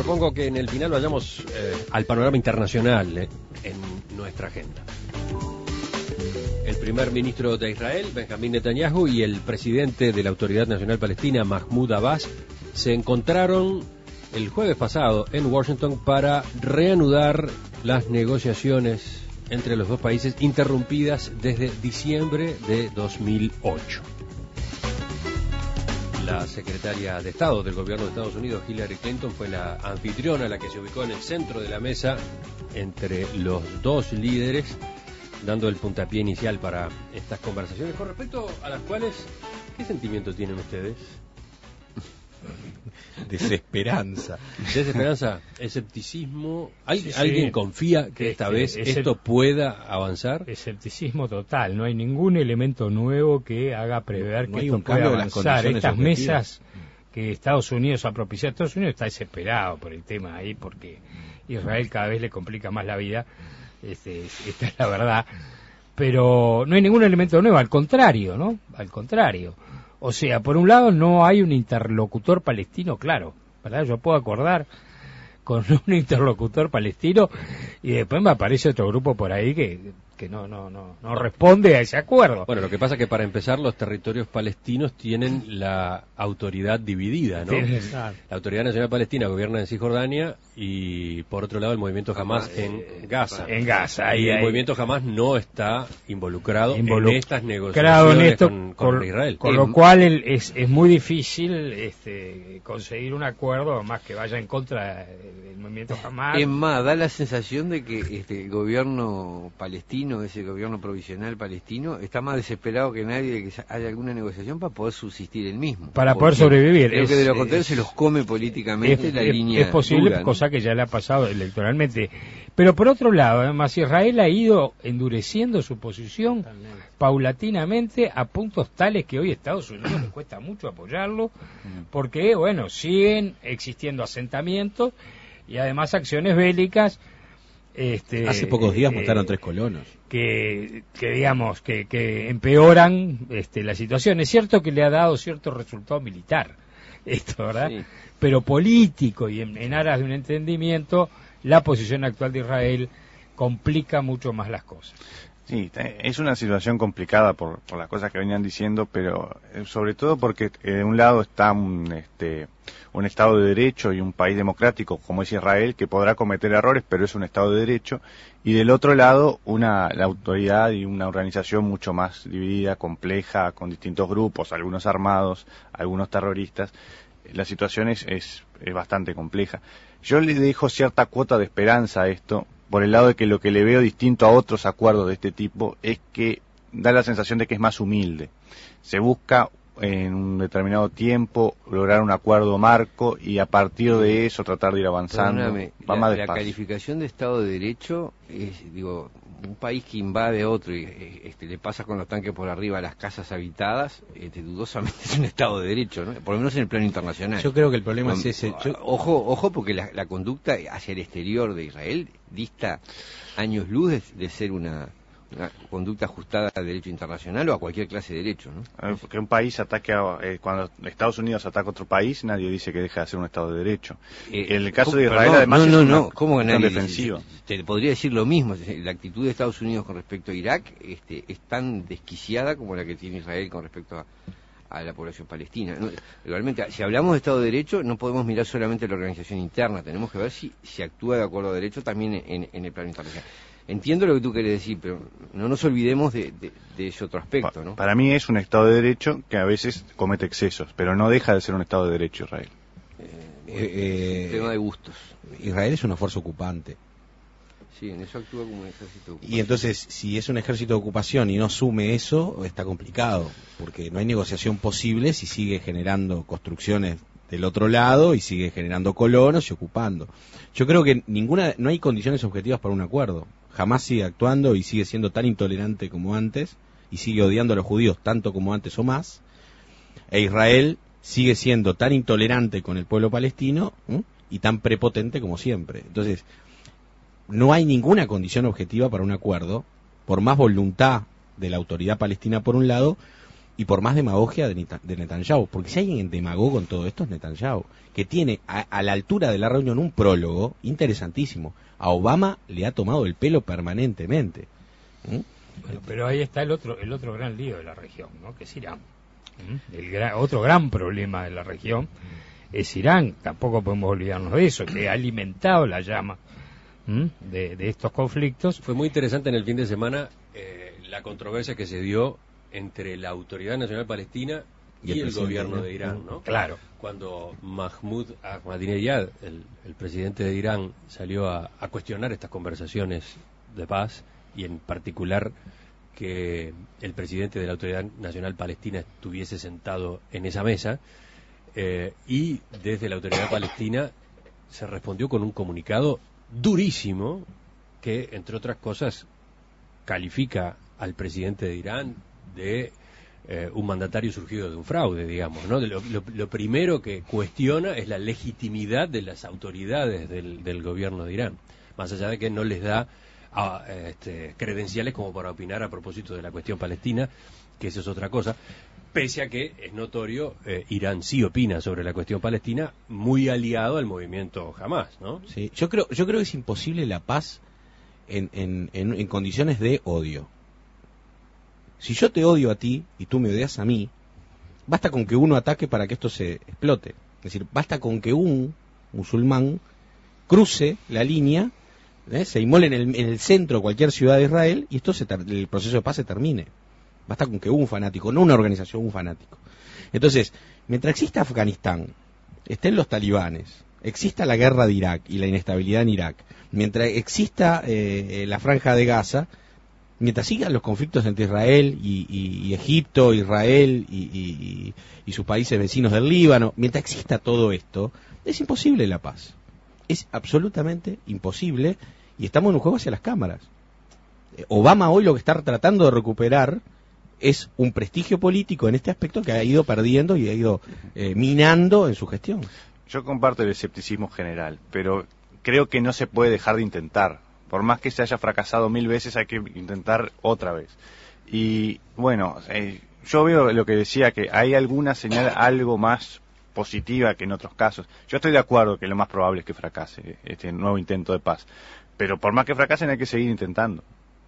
propongo que en el final vayamos al panorama internacional en nuestra agenda. El primer ministro de Israel, Benjamín Netanyahu, y el presidente de la Autoridad Nacional Palestina, Mahmoud Abbas, se encontraron el jueves pasado en Washington para reanudar las negociaciones entre los dos países interrumpidas desde diciembre de 2008. La secretaria de Estado del gobierno de Estados Unidos, Hillary Clinton, fue la anfitriona, la que se ubicó en el centro de la mesa entre los dos líderes, dando el puntapié inicial para estas conversaciones, con respecto a las cuales, ¿qué sentimiento tienen ustedes? Desesperanza. Desesperanza, escepticismo. ¿Alguien confía que esta vez esto pueda avanzar? Escepticismo total. No hay ningún elemento nuevo que haga prever que esto pueda avanzar. Estas mesas que Estados Unidos ha propiciado. Estados Unidos está desesperado por el tema ahí, porque Israel cada vez le complica más la vida. Esta es la verdad. Pero no hay ningún elemento nuevo, al contrario, ¿no? Al contrario. O sea, por un lado no hay un interlocutor palestino, claro, ¿verdad? Yo puedo acordar con un interlocutor palestino y después me aparece otro grupo por ahí que no responde a ese acuerdo. Bueno, lo que pasa es que para empezar los territorios palestinos tienen la autoridad dividida, ¿no? La Autoridad Nacional Palestina gobierna en Cisjordania y por otro lado el movimiento Hamás en Gaza. En Gaza. Y el movimiento Hamás no está involucrado en estas negociaciones con Israel. Con lo cual es muy difícil conseguir un acuerdo más que vaya en contra del movimiento Hamás. Es más, da la sensación de que el gobierno palestino, ese gobierno provisional palestino, está más desesperado que nadie de que haya alguna negociación para poder subsistir él mismo. Para poder sobrevivir. Creo que de lo contrario se los come políticamente la línea. Es posible, dura, ¿no? Cosa que ya le ha pasado electoralmente. Pero por otro lado, además, Israel ha ido endureciendo su posición paulatinamente a puntos tales que hoy a Estados Unidos le cuesta mucho apoyarlo, porque, bueno, siguen existiendo asentamientos y además acciones bélicas. Hace pocos días mataron 3 colonos. Que digamos, que empeoran la situación. Es cierto que le ha dado cierto resultado militar, ¿verdad? Sí. Pero político y en aras de un entendimiento, la posición actual de Israel complica mucho más las cosas. Sí, es una situación complicada por las cosas que venían diciendo, pero sobre todo porque de un lado está un Estado de Derecho y un país democrático como es Israel, que podrá cometer errores, pero es un Estado de Derecho, y del otro lado la autoridad y una organización mucho más dividida, compleja, con distintos grupos, algunos armados, algunos terroristas. La situación es bastante compleja. Yo le dejo cierta cuota de esperanza a esto, por el lado de que lo que le veo distinto a otros acuerdos de este tipo es que da la sensación de que es más humilde. Se busca en un determinado tiempo lograr un acuerdo marco y a partir de eso tratar de ir avanzando. Va más despacio. La calificación de Estado de Derecho es, un país que invade a otro y le pasa con los tanques por arriba a las casas habitadas, dudosamente es un Estado de Derecho, ¿no? Por lo menos en el plano internacional. Yo creo que el problema es ese. Ojo, porque la conducta hacia el exterior de Israel dista años luz de ser una conducta ajustada al derecho internacional o a cualquier clase de derecho, ¿no? Que un país ataque cuando Estados Unidos ataca a otro país, nadie dice que deja de ser un Estado de derecho. En el caso de Israel, además, es una cuestión defensiva. Te podría decir lo mismo. La actitud de Estados Unidos con respecto a Irak es tan desquiciada como la que tiene Israel con respecto a la población palestina. Realmente, si hablamos de Estado de Derecho, no podemos mirar solamente la organización interna, tenemos que ver si se actúa de acuerdo a derecho también en el plano internacional. Entiendo lo que tú quieres decir, pero no nos olvidemos de ese otro aspecto, ¿no? Para mí es un Estado de Derecho que a veces comete excesos, pero no deja de ser un Estado de Derecho Israel. Tema de gustos. Israel es una fuerza ocupante. Sí, en eso actúa como un ejército de ocupación. Y entonces, si es un ejército de ocupación y no asume eso, está complicado, porque no hay negociación posible si sigue generando construcciones del otro lado y sigue generando colonos y ocupando. Yo creo que no hay condiciones objetivas para un acuerdo. Jamás sigue actuando y sigue siendo tan intolerante como antes y sigue odiando a los judíos tanto como antes o más. E Israel sigue siendo tan intolerante con el pueblo palestino y tan prepotente como siempre. Entonces, no hay ninguna condición objetiva para un acuerdo, por más voluntad de la autoridad palestina por un lado, y por más demagogia de Netanyahu, porque si alguien demagó con todo esto es Netanyahu, que tiene a la altura de la reunión un prólogo interesantísimo. A Obama le ha tomado el pelo permanentemente. Bueno, pero ahí está el otro gran lío de la región, ¿no? Que es Irán. Otro gran problema de la región es Irán. Tampoco podemos olvidarnos de eso, que ha alimentado la llama de estos conflictos. Fue muy interesante en el fin de semana la controversia que se dio entre la Autoridad Nacional Palestina y el gobierno de Irán, ¿no? Claro. Cuando Mahmoud Ahmadinejad, el presidente de Irán, salió a cuestionar estas conversaciones de paz, y en particular que el presidente de la Autoridad Nacional Palestina estuviese sentado en esa mesa, y desde la Autoridad Palestina se respondió con un comunicado durísimo que, entre otras cosas, califica al presidente de Irán de un mandatario surgido de un fraude, digamos, ¿no? Lo primero que cuestiona es la legitimidad de las autoridades del gobierno de Irán, más allá de que no les da credenciales como para opinar a propósito de la cuestión palestina, que eso es otra cosa, pese a que es notorio, Irán sí opina sobre la cuestión palestina, muy aliado al movimiento Hamás, ¿no? Sí, yo creo que es imposible la paz en condiciones de odio. Si yo te odio a ti y tú me odias a mí, basta con que uno ataque para que esto se explote. Es decir, basta con que un musulmán cruce la línea, se inmole en el centro de cualquier ciudad de Israel, y el proceso de paz se termine. Basta con que un fanático, no una organización, un fanático. Entonces, mientras exista Afganistán, estén los talibanes, exista la guerra de Irak y la inestabilidad en Irak, mientras exista la franja de Gaza, mientras sigan los conflictos entre Israel y Egipto, Israel y sus países vecinos del Líbano, mientras exista todo esto, es imposible la paz. Es absolutamente imposible, y estamos en un juego hacia las cámaras. Obama hoy lo que está tratando de recuperar es un prestigio político en este aspecto que ha ido perdiendo y ha ido minando en su gestión. Yo comparto el escepticismo general, pero creo que no se puede dejar de intentar. Por más que se haya fracasado 1000 veces, hay que intentar otra vez. Y bueno, yo veo lo que decía, que hay alguna señal algo más positiva que en otros casos. Yo estoy de acuerdo que lo más probable es que fracase este nuevo intento de paz, pero por más que fracasen hay que seguir intentando.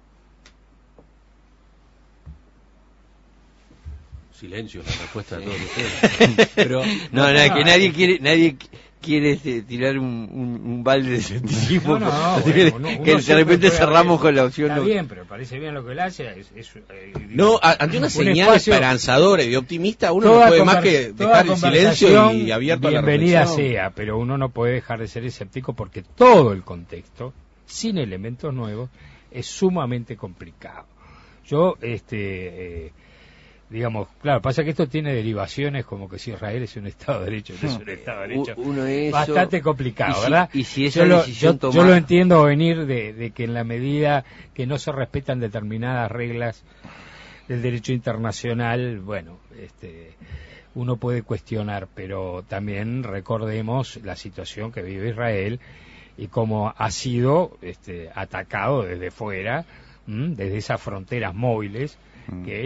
Silencio, la respuesta de todos ustedes. Pero que nadie quiere tirar un balde de escepticismo, que de repente cerramos con la opción. Está bien, pero parece bien lo que él hace. Ante una señal esperanzadora y optimista, uno no puede más que dejar el silencio y abierto a la reflexión. Bienvenida sea, pero uno no puede dejar de ser escéptico porque todo el contexto, sin elementos nuevos, es sumamente complicado. Yo, digamos, claro, pasa que esto tiene derivaciones como que si Israel es un Estado de Derecho, no es un Estado de Derecho, bastante complicado, ¿verdad? Y si yo lo entiendo venir de que en la medida que no se respetan determinadas reglas del derecho internacional, bueno, uno puede cuestionar, pero también recordemos la situación que vive Israel y cómo ha sido atacado desde fuera, desde esas fronteras móviles, que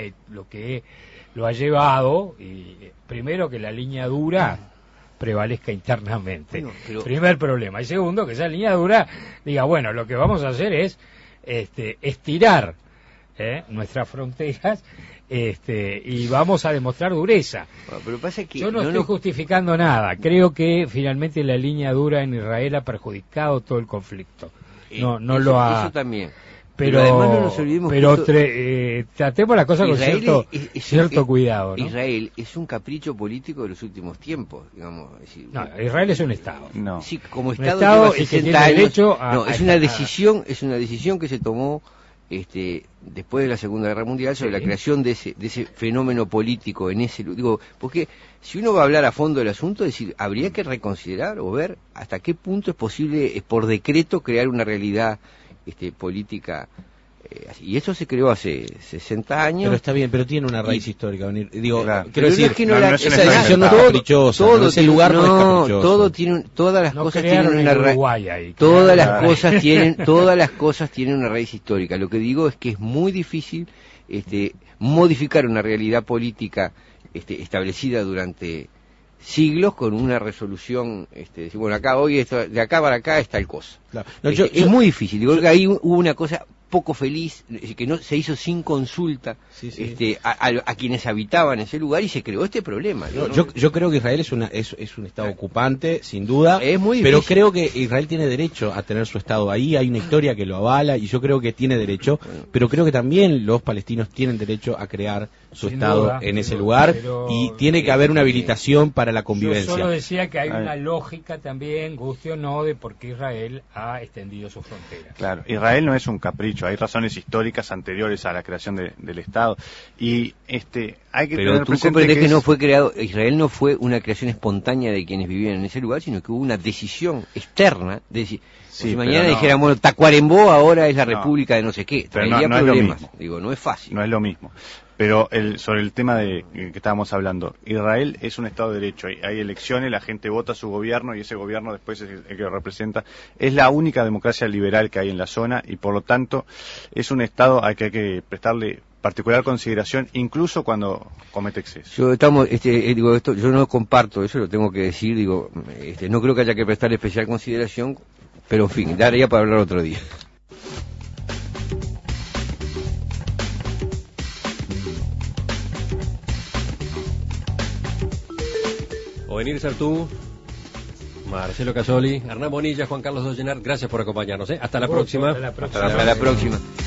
lo ha llevado, y primero que la línea dura prevalezca internamente. Bueno, primer problema. Y segundo, que esa línea dura diga, bueno, lo que vamos a hacer es estirar nuestras fronteras y vamos a demostrar dureza. Bueno, pero pasa que yo no estoy justificando nada. Creo que finalmente la línea dura en Israel ha perjudicado todo el conflicto. Eso también. Pero además no nos olvidemos tratemos la cosa Israel con cierto cuidado, ¿no? Israel es un capricho político de los últimos tiempos, digamos. Israel es un Estado. No. Sí, como Estado y que tiene derecho es una decisión que se tomó después de la Segunda Guerra Mundial sobre la creación de ese fenómeno político porque si uno va a hablar a fondo del asunto, es decir, habría que reconsiderar o ver hasta qué punto es posible por decreto crear una realidad política, y eso se creó hace 60 años. Pero está bien, pero tiene una raíz histórica. Claro. Quiero decir, esa decisión no es caprichosa, ese lugar no es caprichoso. Todas las cosas tienen una raíz. Todas las cosas tienen una raíz histórica. Lo que digo es que es muy difícil modificar una realidad política establecida durante siglos con una resolución, decir, bueno, acá hoy esto, de acá para acá está el cosa. Claro. No, es muy difícil. Digo que ahí hubo una cosa poco feliz, que no se hizo sin consulta a quienes habitaban ese lugar y se creó este problema. Yo creo que Israel es un estado ocupante, sin duda, es muy pero difícil. creo que Israel tiene derecho a tener su estado ahí, hay una historia que lo avala y yo creo que tiene derecho, pero creo que también los palestinos tienen derecho a crear su estado en ese lugar y tiene que haber una habilitación para la convivencia. Yo solo decía que hay una lógica también, guste o no, de por qué Israel ha extendido sus fronteras. Claro, Israel no es un capricho, hay razones históricas anteriores a la creación del Estado y hay que pero tener tú presente comprendes que no fue creado, Israel no fue una creación espontánea de quienes vivían en ese lugar, sino que hubo una decisión externa de decir, si mañana dijéramos Tacuarembó ahora es la república de no sé qué, traería problemas. Digo, no es fácil. No es lo mismo. Pero sobre el tema de que estábamos hablando, Israel es un Estado de Derecho, hay elecciones, la gente vota a su gobierno y ese gobierno después es el que lo representa. Es la única democracia liberal que hay en la zona y por lo tanto es un Estado al que hay que prestarle particular consideración incluso cuando comete excesos. Yo no comparto eso, lo tengo que decir, no creo que haya que prestarle especial consideración, pero en fin, daría para hablar otro día. Ovenir Sartú, Marcelo Casoli, Hernán Bonilla, Juan Carlos Dollenar, gracias por acompañarnos. Hasta la próxima. Hasta la próxima.